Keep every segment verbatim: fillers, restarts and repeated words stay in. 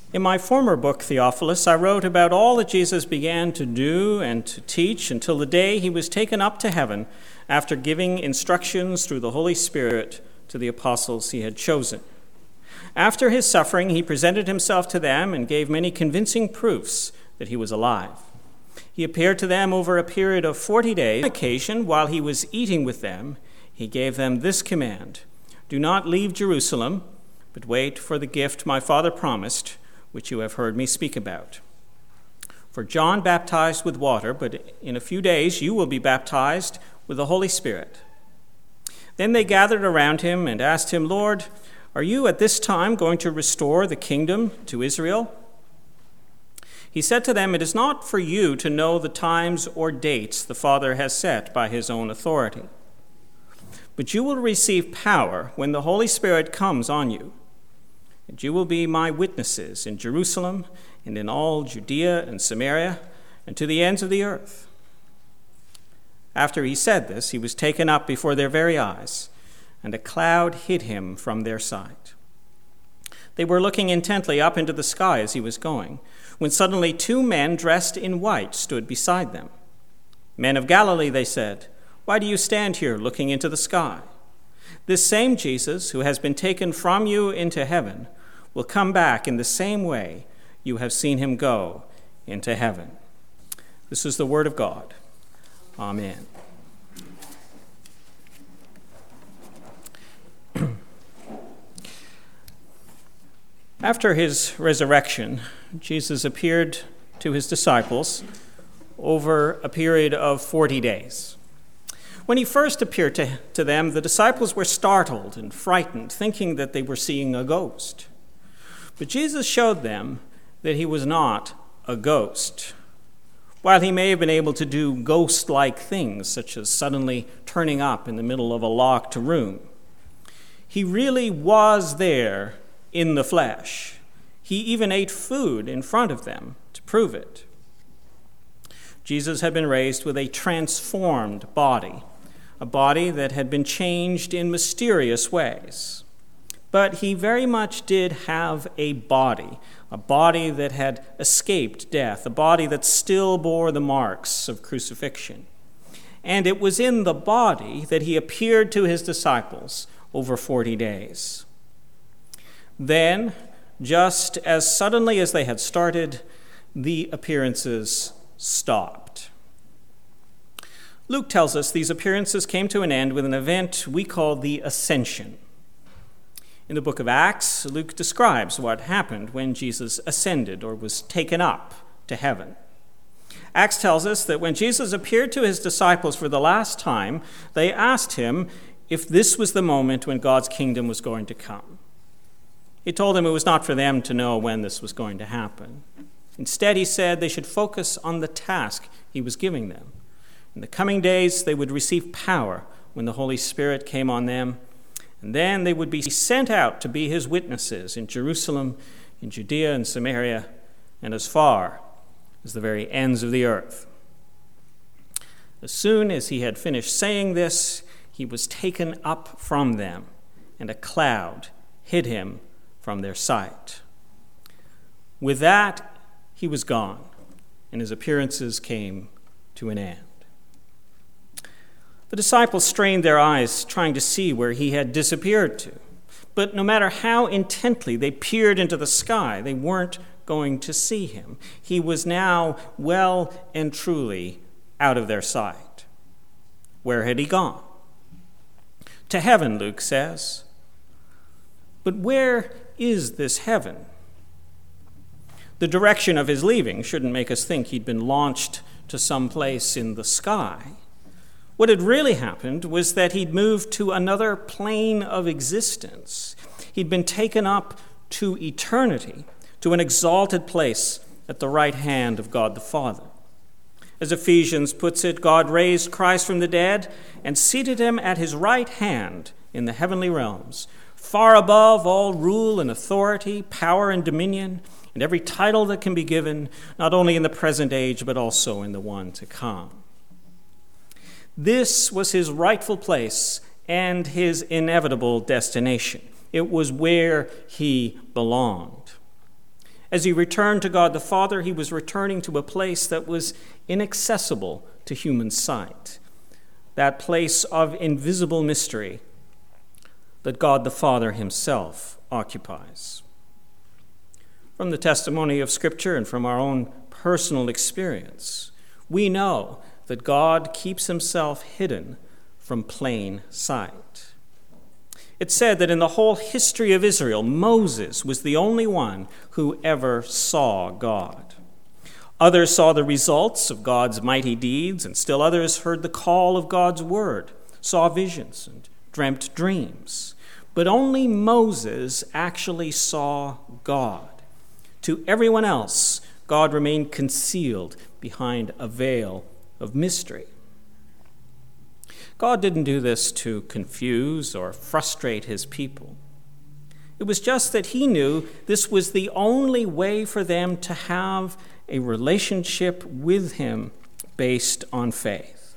In my former book, Theophilus, I wrote about all that Jesus began to do and to teach until the day he was taken up to heaven after giving instructions through the Holy Spirit to the apostles he had chosen. After his suffering, he presented himself to them and gave many convincing proofs that he was alive. He appeared to them over a period of forty days. On occasion, while he was eating with them, he gave them this command: "Do not leave Jerusalem, but wait for the gift my Father promised, which you have heard me speak about. For John baptized with water, but in a few days you will be baptized with the Holy Spirit." Then they gathered around him and asked him, "Lord, are you at this time going to restore the kingdom to Israel?" He said to them, "It is not for you to know the times or dates the Father has set by his own authority. But you will receive power when the Holy Spirit comes on you. And you will be my witnesses in Jerusalem and in all Judea and Samaria and to the ends of the earth." After he said this, he was taken up before their very eyes, and a cloud hid him from their sight. They were looking intently up into the sky as he was going, when suddenly two men dressed in white stood beside them. "Men of Galilee," they said, "why do you stand here looking into the sky? This same Jesus who has been taken from you into heaven will come back in the same way you have seen him go into heaven." This is the word of God. Amen. After his resurrection, Jesus appeared to his disciples over a period of forty days. When he first appeared to, to them, the disciples were startled and frightened, thinking that they were seeing a ghost. But Jesus showed them that he was not a ghost. While he may have been able to do ghost-like things, such as suddenly turning up in the middle of a locked room, he really was there in the flesh. He even ate food in front of them to prove it. Jesus had been raised with a transformed body, a body that had been changed in mysterious ways. But he very much did have a body, a body that had escaped death, a body that still bore the marks of crucifixion. And it was in the body that he appeared to his disciples over forty days. Then, just as suddenly as they had started, the appearances stopped. Luke tells us these appearances came to an end with an event we call the Ascension. In the book of Acts, Luke describes what happened when Jesus ascended or was taken up to heaven. Acts tells us that when Jesus appeared to his disciples for the last time, they asked him if this was the moment when God's kingdom was going to come. He told them it was not for them to know when this was going to happen. Instead, he said they should focus on the task he was giving them. In the coming days, they would receive power when the Holy Spirit came on them, and then they would be sent out to be his witnesses in Jerusalem, in Judea and Samaria, and as far as the very ends of the earth. As soon as he had finished saying this, he was taken up from them, and a cloud hid him from their sight. With that, he was gone, and his appearances came to an end. The disciples strained their eyes, trying to see where he had disappeared to. But no matter how intently they peered into the sky, they weren't going to see him. He was now well and truly out of their sight. Where had he gone? To heaven, Luke says. But where is this heaven? The direction of his leaving shouldn't make us think he'd been launched to some place in the sky. What had really happened was that he'd moved to another plane of existence. He'd been taken up to eternity, to an exalted place at the right hand of God the Father. As Ephesians puts it, God raised Christ from the dead and seated him at his right hand in the heavenly realms, far above all rule and authority, power and dominion, and every title that can be given, not only in the present age, but also in the one to come. This was his rightful place and his inevitable destination. It was where he belonged. As he returned to God the Father, he was returning to a place that was inaccessible to human sight, that place of invisible mystery that God the Father himself occupies. From the testimony of Scripture and from our own personal experience, we know that God keeps himself hidden from plain sight. It's said that in the whole history of Israel, Moses was the only one who ever saw God. Others saw the results of God's mighty deeds, and still others heard the call of God's word, saw visions, and dreamt dreams. But only Moses actually saw God. To everyone else, God remained concealed behind a veil of mystery. God didn't do this to confuse or frustrate his people. It was just that he knew this was the only way for them to have a relationship with him based on faith.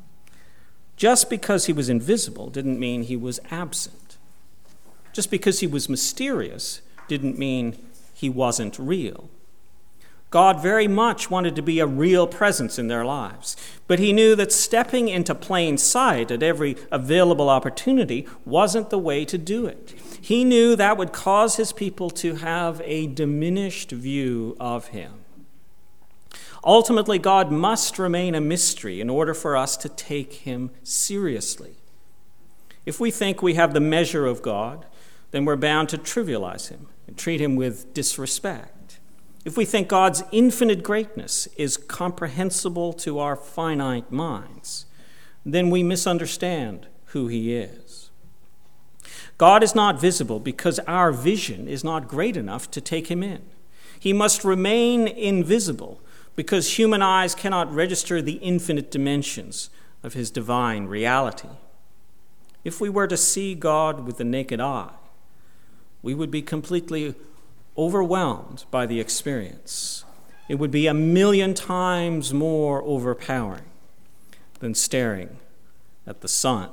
Just because he was invisible didn't mean he was absent. Just because he was mysterious didn't mean he wasn't real. God very much wanted to be a real presence in their lives, but he knew that stepping into plain sight at every available opportunity wasn't the way to do it. He knew that would cause his people to have a diminished view of him. Ultimately, God must remain a mystery in order for us to take him seriously. If we think we have the measure of God, then we're bound to trivialize him and treat him with disrespect. If we think God's infinite greatness is comprehensible to our finite minds, then we misunderstand who he is. God is not visible because our vision is not great enough to take him in. He must remain invisible because human eyes cannot register the infinite dimensions of his divine reality. If we were to see God with the naked eye, we would be completely overwhelmed by the experience. It would be a million times more overpowering than staring at the sun.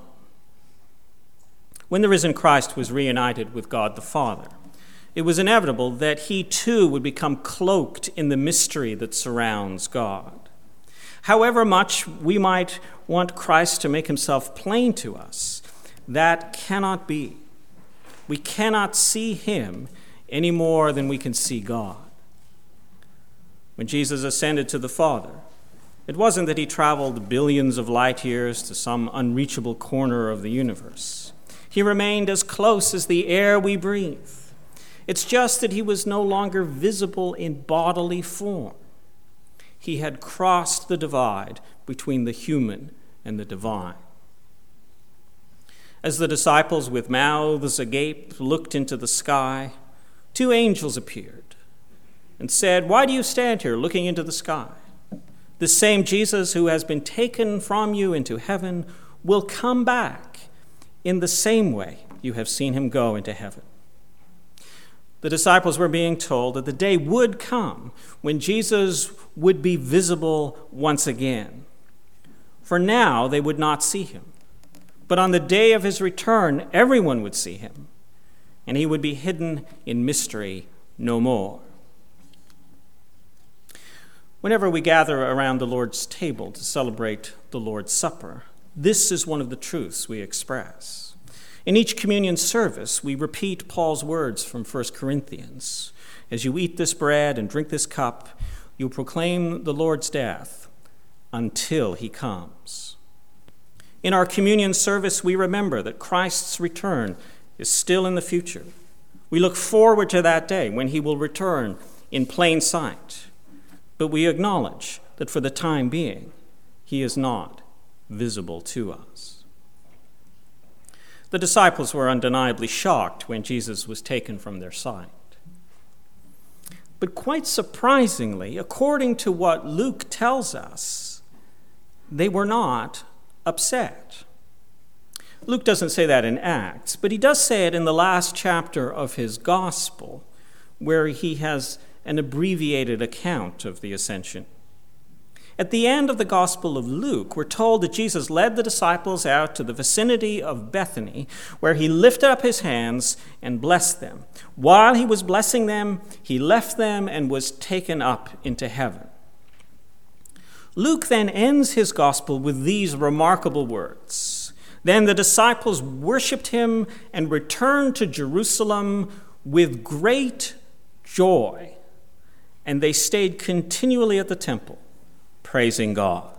When the risen Christ was reunited with God the Father, it was inevitable that he too would become cloaked in the mystery that surrounds God. However much we might want Christ to make himself plain to us, that cannot be. We cannot see him any more than we can see God. When Jesus ascended to the Father, it wasn't that he traveled billions of light years to some unreachable corner of the universe. He remained as close as the air we breathe. It's just that he was no longer visible in bodily form. He had crossed the divide between the human and the divine. As the disciples with mouths agape looked into the sky, two angels appeared and said, "Why do you stand here looking into the sky? The same Jesus who has been taken from you into heaven will come back in the same way you have seen him go into heaven." The disciples were being told that the day would come when Jesus would be visible once again. For now, they would not see him. But on the day of his return, everyone would see him, and he would be hidden in mystery no more. Whenever we gather around the Lord's table to celebrate the Lord's Supper, this is one of the truths we express. In each communion service, we repeat Paul's words from First Corinthians. As you eat this bread and drink this cup, you proclaim the Lord's death until he comes. In our communion service, we remember that Christ's return is still in the future. We look forward to that day when he will return in plain sight. But we acknowledge that for the time being, he is not visible to us. The disciples were undeniably shocked when Jesus was taken from their sight. But quite surprisingly, according to what Luke tells us, they were not upset. Luke doesn't say that in Acts, but he does say it in the last chapter of his gospel, where he has an abbreviated account of the ascension. At the end of the Gospel of Luke, we're told that Jesus led the disciples out to the vicinity of Bethany, where he lifted up his hands and blessed them. While he was blessing them, he left them and was taken up into heaven. Luke then ends his gospel with these remarkable words. Then the disciples worshipped him and returned to Jerusalem with great joy, and they stayed continually at the temple, praising God.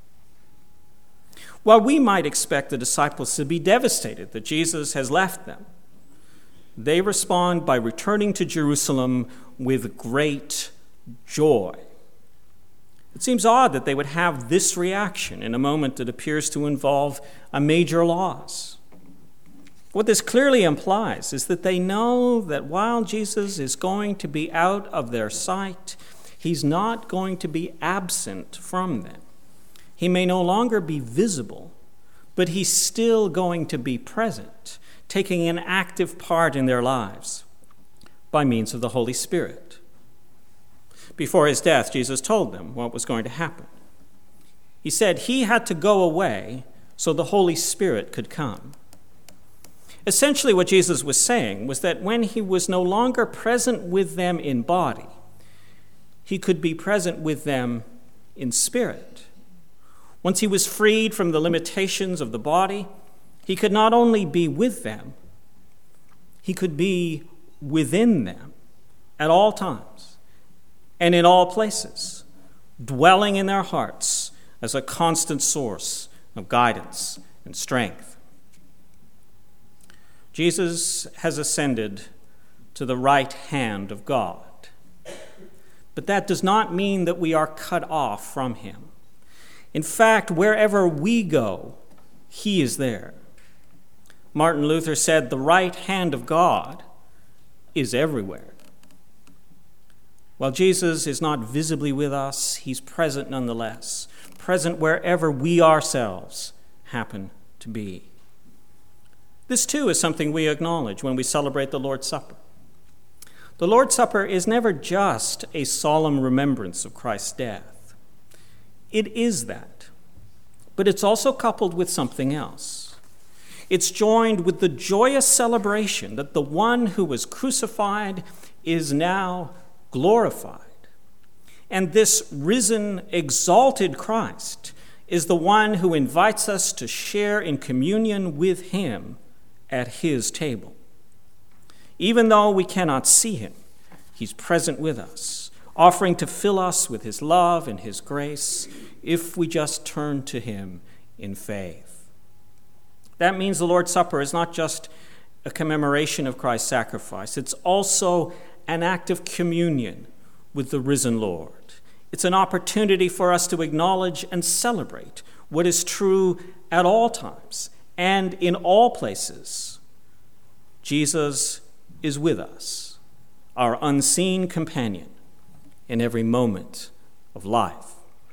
While we might expect the disciples to be devastated that Jesus has left them, they respond by returning to Jerusalem with great joy. It seems odd that they would have this reaction in a moment that appears to involve a major loss. What this clearly implies is that they know that while Jesus is going to be out of their sight, he's not going to be absent from them. He may no longer be visible, but he's still going to be present, taking an active part in their lives by means of the Holy Spirit. Before his death, Jesus told them what was going to happen. He said he had to go away so the Holy Spirit could come. Essentially, what Jesus was saying was that when he was no longer present with them in body, he could be present with them in spirit. Once he was freed from the limitations of the body, he could not only be with them, he could be within them at all times and in all places, dwelling in their hearts as a constant source of guidance and strength. Jesus has ascended to the right hand of God. But that does not mean that we are cut off from him. In fact, wherever we go, he is there. Martin Luther said, "The right hand of God is everywhere." While Jesus is not visibly with us, he's present nonetheless, present wherever we ourselves happen to be. This, too, is something we acknowledge when we celebrate the Lord's Supper. The Lord's Supper is never just a solemn remembrance of Christ's death. It is that, but it's also coupled with something else. It's joined with the joyous celebration that the one who was crucified is now glorified. And this risen, exalted Christ is the one who invites us to share in communion with him at his table. Even though we cannot see him, he's present with us, offering to fill us with his love and his grace if we just turn to him in faith. That means the Lord's Supper is not just a commemoration of Christ's sacrifice. It's also an act of communion with the risen Lord. It's an opportunity for us to acknowledge and celebrate what is true at all times and in all places. Jesus is with us, our unseen companion in every moment of life.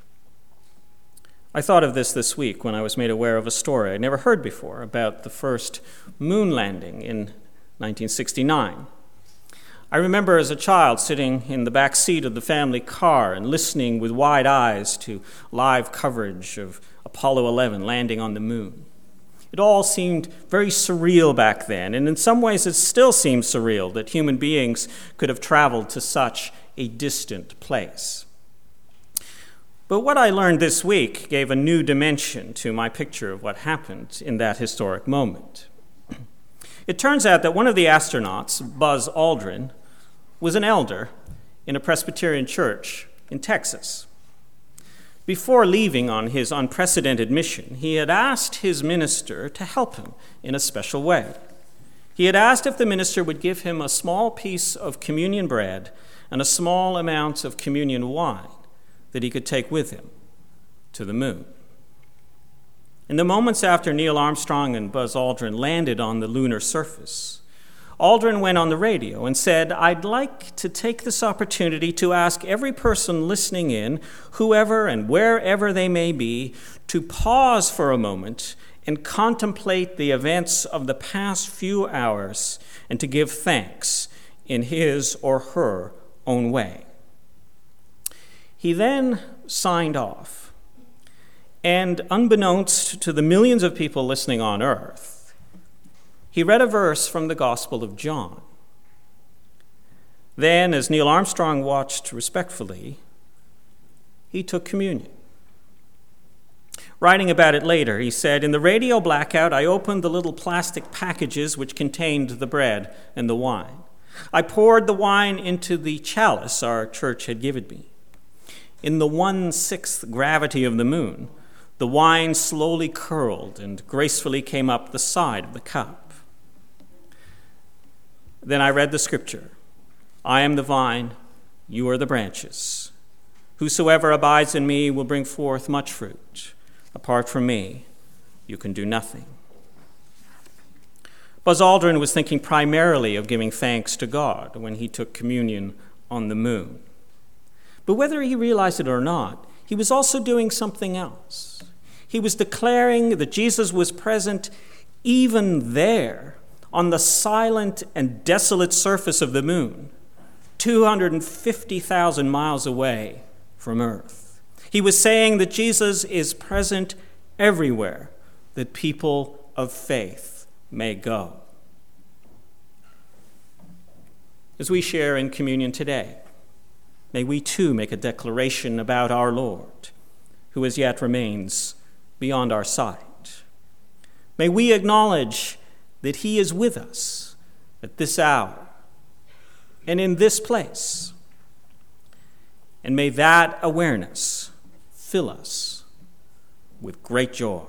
I thought of this this week when I was made aware of a story I'd never heard before about the first moon landing in nineteen sixty-nine. I remember as a child sitting in the back seat of the family car and listening with wide eyes to live coverage of Apollo eleven landing on the moon. It all seemed very surreal back then, and in some ways it still seems surreal that human beings could have traveled to such a distant place. But what I learned this week gave a new dimension to my picture of what happened in that historic moment. It turns out that one of the astronauts, Buzz Aldrin, was an elder in a Presbyterian church in Texas. Before leaving on his unprecedented mission, he had asked his minister to help him in a special way. He had asked if the minister would give him a small piece of communion bread and a small amount of communion wine that he could take with him to the moon. In the moments after Neil Armstrong and Buzz Aldrin landed on the lunar surface, Aldrin went on the radio and said, "I'd like to take this opportunity to ask every person listening in, whoever and wherever they may be, to pause for a moment and contemplate the events of the past few hours and to give thanks in his or her own way." He then signed off. And unbeknownst to the millions of people listening on earth, he read a verse from the Gospel of John. Then, as Neil Armstrong watched respectfully, he took communion. Writing about it later, he said, "In the radio blackout, I opened the little plastic packages which contained the bread and the wine. I poured the wine into the chalice our church had given me. In the one-sixth gravity of the moon, the wine slowly curled and gracefully came up the side of the cup. Then I read the scripture, 'I am the vine, you are the branches. Whosoever abides in me will bring forth much fruit. Apart from me, you can do nothing.'" Buzz Aldrin was thinking primarily of giving thanks to God when he took communion on the moon. But whether he realized it or not, he was also doing something else. He was declaring that Jesus was present even there, on the silent and desolate surface of the moon, two hundred fifty thousand miles away from Earth. He was saying that Jesus is present everywhere that people of faith may go. As we share in communion today, may we too make a declaration about our Lord, who as yet remains beyond our sight. May we acknowledge that he is with us at this hour and in this place. And may that awareness fill us with great joy.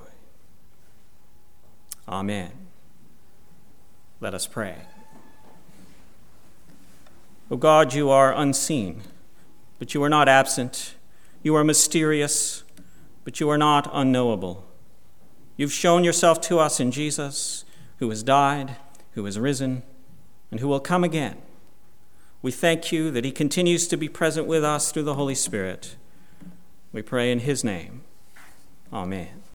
Amen. Let us pray. O God, you are unseen, but you are not absent. You are mysterious, but you are not unknowable. You've shown yourself to us in Jesus, who has died, who has risen, and who will come again. We thank you that he continues to be present with us through the Holy Spirit. We pray in his name. Amen.